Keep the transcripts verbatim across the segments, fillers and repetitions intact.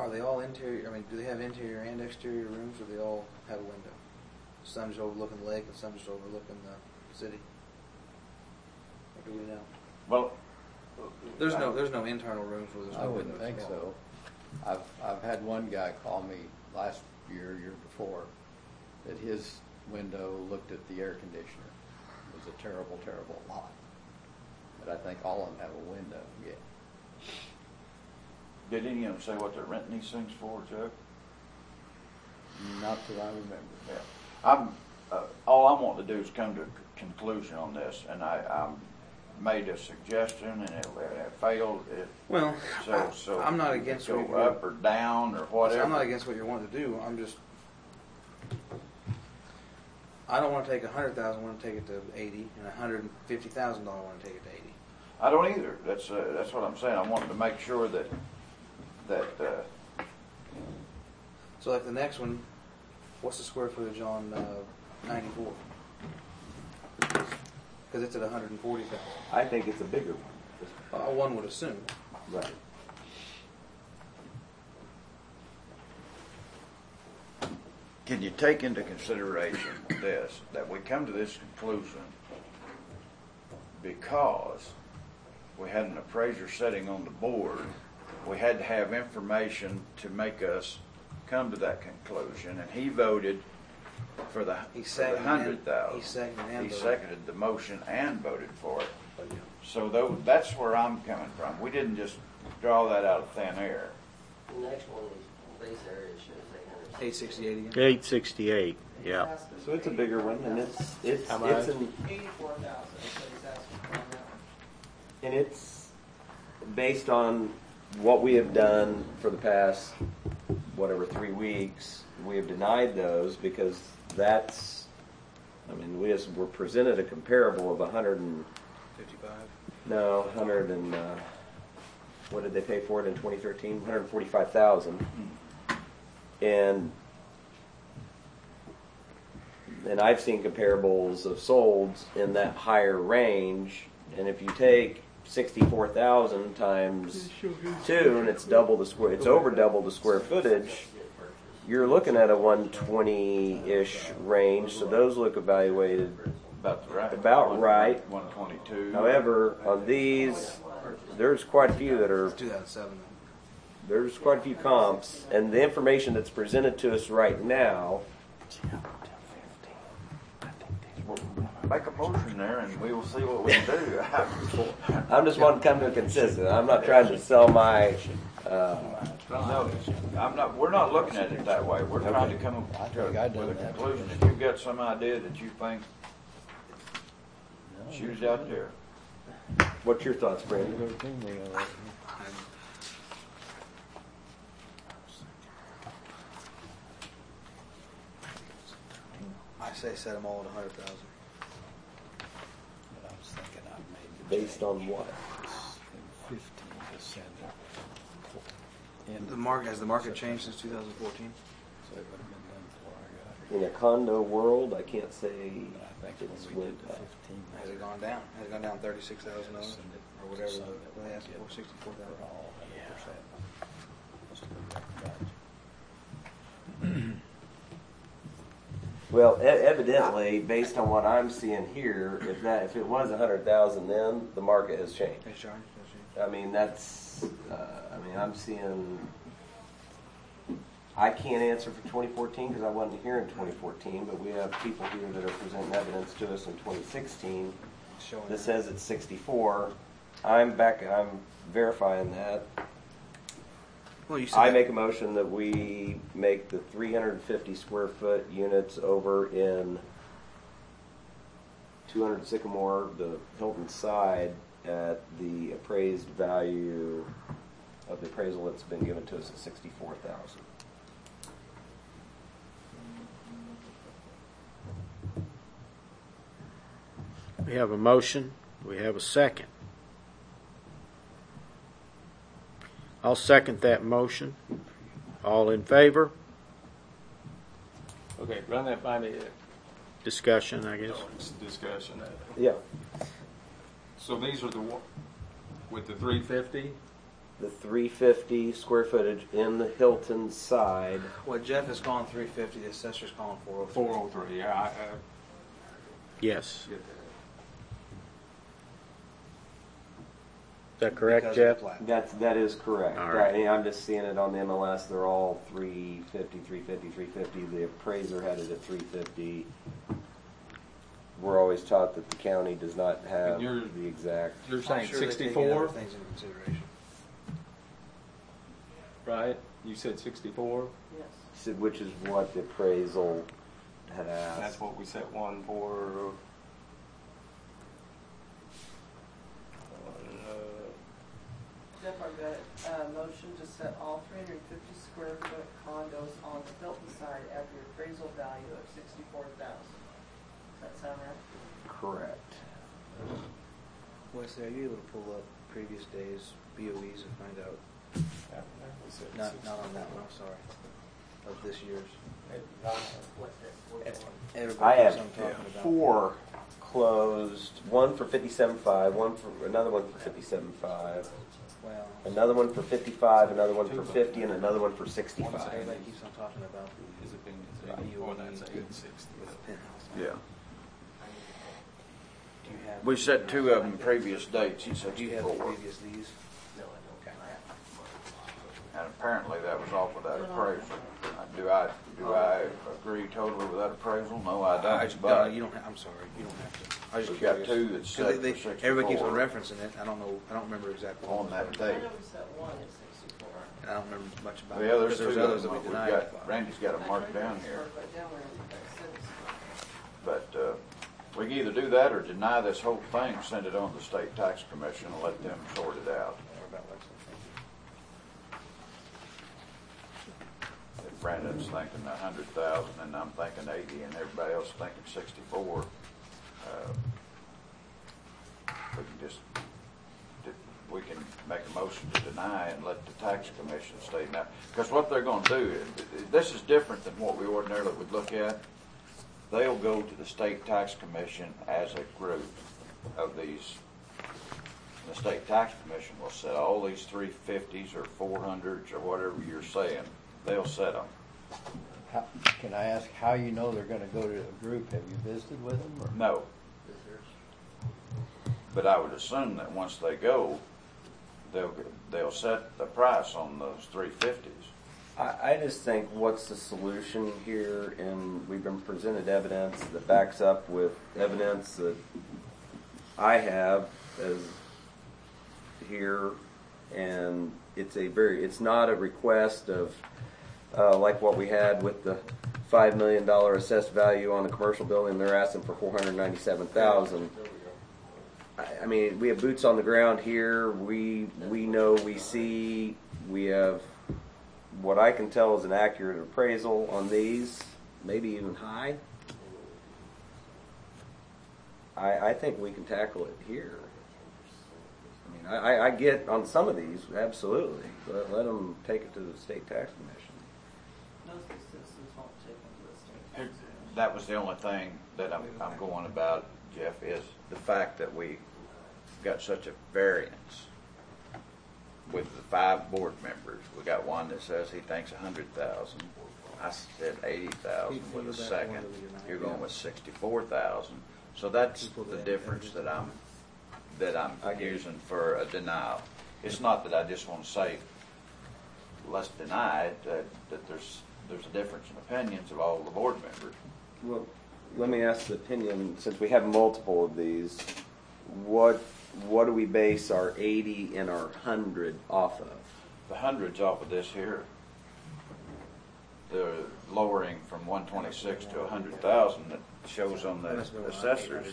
are they all interior? I mean, do they have interior and exterior rooms, or do they all have a window? Some just overlooking the lake, and some just overlooking the city. Or do we know? Well, there's no there's no internal rooms where there's no I wouldn't windows think at all. so. I've I've had one guy call me last year, year before, that his window looked at the air conditioner. It was a terrible, terrible lot. But I think all of them have a window. Yeah. did any of them say what they're renting these things for, Chuck? Not that I remember. Yeah. I'm, uh, all I'm wanting to do is come to a conclusion on this, and I, I made a suggestion, and it, it failed. It, Well, so, I, so I'm not against go what you're up or down or whatever. I'm not against what you're wanting to do. I'm just, I don't want to take a hundred thousand. Want to take it to eighty, and a hundred and fifty thousand dollars. Want to take it to eighty. I don't either. That's uh, that's what I'm saying. I wanted to make sure that that. Uh, So like the next one, what's the square footage on uh, ninety-four? Because it's at one hundred and forty thousand. I think it's a bigger one. Uh, one would assume. Right. Can you take into consideration this, that we come to this conclusion because we had an appraiser sitting on the board, we had to have information to make us come to that conclusion, and he voted for the, He for the seconded hundred thousand. He seconded and He voted. seconded the motion and voted for it. Oh, yeah. So though, that's where I'm coming from. We didn't just draw that out of thin air. The next one is base area shows eight hundred. eight sixty-eight again. eight sixty-eight, yeah. So it's a bigger one, and it's it's How it's much? an, Eighty-four thousand, that's what he's asking for on that one. and it's based on what we have done for the past whatever three weeks. We have denied those because that's, I mean, we just were presented a comparable of a hundred and fifty-five. no hundred and uh, what did they pay for it in twenty thirteen? One hundred forty-five thousand, and and I've seen comparables of solds in that higher range, and if you take sixty-four thousand times two, and it's double the square, it's over double the square footage, you're looking at a one twenty-ish range, so those look evaluated About right. about right. one twenty-two. However, on these, there's quite a few that are, two thousand seven. there's quite a few comps, and the information that's presented to us right now, Make a motion there, and we will see what we can do. I'm just wanting to come to a consensus. I'm not trying to sell my, uh, No, I'm not. We're not looking at it that way. We're trying to come I up think I to done a that. conclusion. If you've got some idea that you think, shoot it out there. what's your thoughts, Brandon? Go to me on it. I say set them all at a hundred thousand. But I was thinking I made Based on what? fifteen percent. The market has the market changed since two thousand fourteen. So it would have been done before I got In a condo world, I can't say here. But I think it's when we went did the up. fifteen. Has it gone down? Has it gone down thirty-six thousand dollars Send it- or whatever? send it What they asked when for, we sixty-four get thousand. all one hundred percent. Let's go back to that. Well, e- evidently, based on what I'm seeing here, if that if it was a hundred thousand, then the market has changed. Has changed? Has changed? I mean, that's. Uh, I mean, I'm seeing. I can't answer for twenty fourteen because I wasn't here in twenty fourteen, but we have people here that are presenting evidence to us in twenty sixteen Showing that says it's sixty-four. I'm back. I'm verifying that. Well, you said I that- make a motion that we make the three hundred fifty square foot units over in two hundred Sycamore, the Hilton side, at the appraised value of the appraisal that's been given to us at sixty-four thousand. We have a motion. We have a second. I'll second that motion. All in favor? Okay, run that by me. Discussion, I guess. Oh, it's discussion. uh, Yeah. So these are the one with the three fifty. the three fifty square footage in the Hilton side. Well, Jeff is calling three fifty, the assessor's calling four oh three. Four oh three, yeah, I, I Yes. get that. Is that correct, Because of the Jeff? plat. That's, that is correct. All right. I- I'm just seeing it on the M L S, they're all three fifty, three fifty, three fifty. The appraiser had it at three fifty. We're always taught that the county does not have And you're- the exact. You're I'm saying sure they take sixty-four, other things into consideration. right? You said sixty-four? Yes. So- Which is what the appraisal had asked. That's what we set one for. uh, Jeff, I've got a motion to set all three hundred fifty square foot condos on the Hilton side at the appraisal value of sixty-four thousand. Does that sound right? Correct. Wesley, are you able to pull up previous days' B O Es and find out? that- that was at Not, sixty-four. not on that one, I'm sorry. Of this year's. What's that? What's that one? Everybody I knows have I'm talking about. four closed, one for fifty-seven five, one for, another one for fifty-seven five, Well, another one for fifty-five, another one for fifty, and another one for sixty-five. everybody keeps on talking about the Is it being, Right. oh, that's eight sixty. with the penthouse. Yeah. Do you have? We set two of them previous dates, he said Do you have the four. previous these? No, I don't. And apparently that was off with that appraisal. Uh, Do I, do I agree totally with that appraisal? No, I I don't, just, no, but you don't, have- I'm sorry, you don't have to. I was just we've got curious. two that's 'Cause set they- for they- Everybody keeps on sixty-four referencing it, I don't know, I don't remember exactly. on that I date. know we set one at sixty-four. And I don't remember much about it. The others, because there's two others of that them, we we've denied. got, Randy's got them marked down here. Right down where it says. But, uh, we can either do that or deny this whole thing, send it on to the state tax commission and let them sort it out. If Brandon's thinking a hundred thousand and I'm thinking eighty and everybody else thinking sixty-four, uh, we can just, we can make a motion to deny and let the tax commission state now. Because what they're gonna do, this is different than what we ordinarily would look at. They'll go to the state tax commission as a group of these. The state tax commission will set all these three fifties or four hundreds or whatever you're saying. They'll set them. How, can I ask how you know they're gonna go to a group? Have you visited with them or? No. But I would assume that once they go, they'll, they'll set the price on those three fifties. I, I just think what's the solution here, and we've been presented evidence that backs up with evidence that I have as here, and it's a very, it's not a request of, uh, like what we had with the five million dollar assessed value on the commercial building, they're asking for four hundred ninety-seven thousand. I, I mean, we have boots on the ground here, we, we know, we see, we have, what I can tell is an accurate appraisal on these, maybe even high. I, I think we can tackle it here. I mean, I, I- I get on some of these, absolutely, but let them take it to the state tax commission. Most of the citizens won't take them to the state. That was the only thing that I'm, I'm going about, Jeff, is the fact that we got such a variance with the five board members. We got one that says he thinks a hundred thousand. I said eighty thousand with a second. You're going with sixty-four thousand. So that's the difference that I'm, that I'm using for a denial. It's not that I just want to say, let's deny it, that, that there's, there's a difference in opinions of all the board members. Well, let me ask the opinion, since we have multiple of these, what, what do we base our eighty and our hundred off of? The hundreds off of this here, the lowering from one twenty-six to a hundred thousand that shows on the assessors.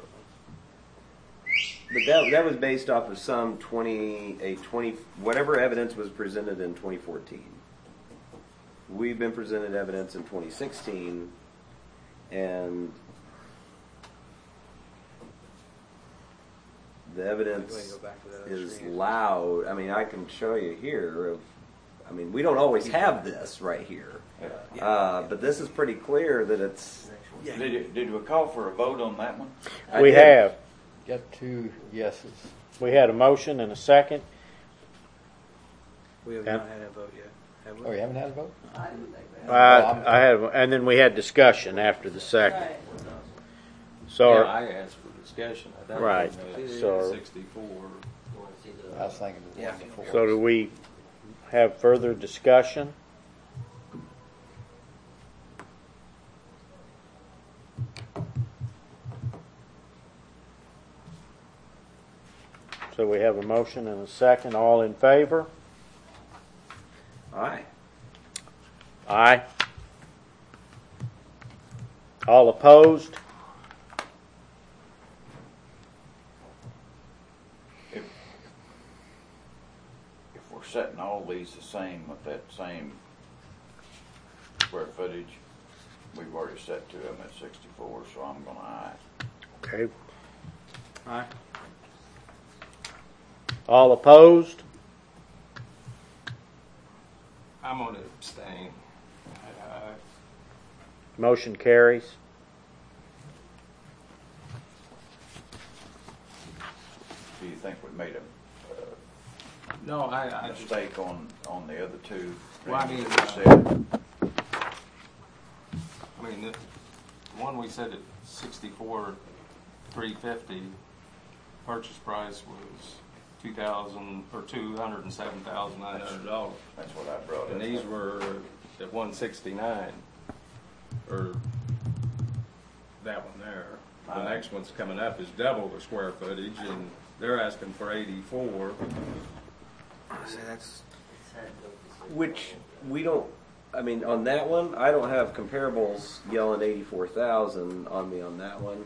But that, that was based off of some twenty, a twenty, whatever evidence was presented in twenty fourteen. We've been presented evidence in twenty sixteen, and the evidence is loud. I mean, I can show you here of, I mean, we don't always have this right here. Uh, but this is pretty clear that it's. Did, you- did we call for a vote on that one? I We did. have. Got two yeses. We had a motion and a second. We have Yeah. not had a vote yet, have we? Oh, you haven't had a vote? I didn't think that. I, I had, and then we had discussion after the second. Right. So, Yeah, I asked for discussion. I thought Right. it was So- Sixty-four. You wanna see the? I was thinking the one Yeah. before. so do we have further discussion? So we have a motion and a second. All in favor? Aye. Aye. All opposed? If, if we're setting all these the same with that same square footage, we've already set two of them at sixty-four, so I'm gonna aye. Okay. Aye. All opposed? I'm gonna abstain. Uh, Motion carries. Do you think we made a, No, I, a I just, mistake on, on the other two? Well, I things mean, that uh, we said? I mean, the one we said at sixty-four, three fifty, purchase price was two thousand, or two hundred and seven thousand nine hundred dollars. That's what I brought up. And these were at one sixty-nine, or that one there. The Aye. next one's coming up is double the square footage, and they're asking for eighty-four. See, that's, It's had no decision. Which we don't. I mean, on that one, I don't have comparables yelling eighty-four thousand on me on that one.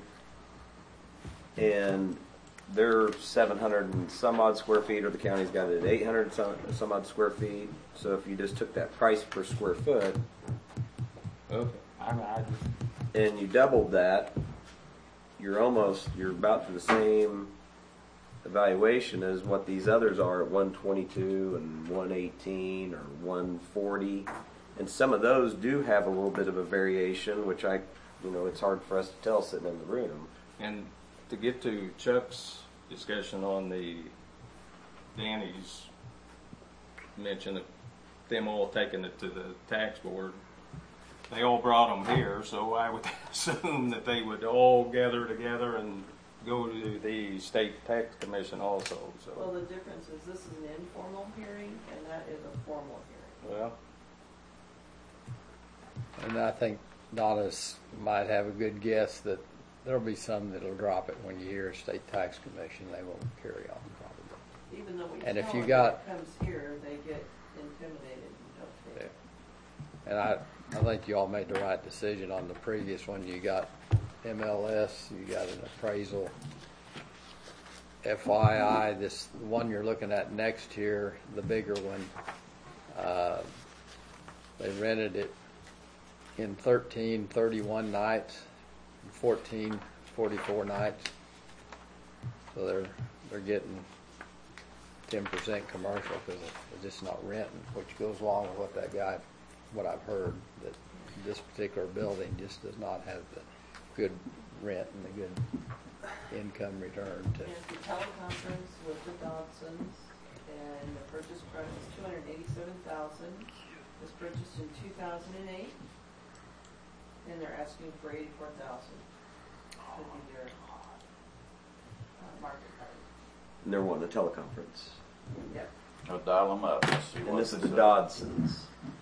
And they're seven hundred and some odd square feet, or the county's got it at eight hundred some, some odd square feet. So if you just took that price per square foot Okay. I, I, and you doubled that, you're almost, you're about to the same evaluation as what these others are at one twenty-two and one eighteen or one forty. And some of those do have a little bit of a variation, which I, you know, it's hard for us to tell sitting in the room. and to get to Chuck's discussion on the Danny's mention of them all taking it to the tax board, they all brought them here, so I would assume that they would all gather together and go to the state tax commission also. Well, So, the difference is this is an informal hearing and that is a formal hearing. well, And I think Donna's might have a good guess that there'll be some that'll drop it when you hear state tax commission. They won't carry on probably. Even though we And if tell you them got- when it comes here, they get intimidated and don't take it. And I, I think you all made the right decision on the previous one. You got M L S, you got an appraisal. F Y I, this one you're looking at next here, the bigger one, uh, they rented it in thirteen thirty-one nights, fourteen forty-four nights. So they're they're getting ten percent commercial because they're just not renting, which goes along with what that guy, what I've heard, that this particular building just does not have the good rent and the good income return to. And it's a teleconference with the Dobsons, and the purchase price is two hundred eighty-seven thousand. It was purchased in two thousand and eight, and they're asking for eighty-four thousand. Would be their uh, market value. And they're wanting a teleconference. Yep. I'll dial them up. Let's see And what this is the uh, Dodsons.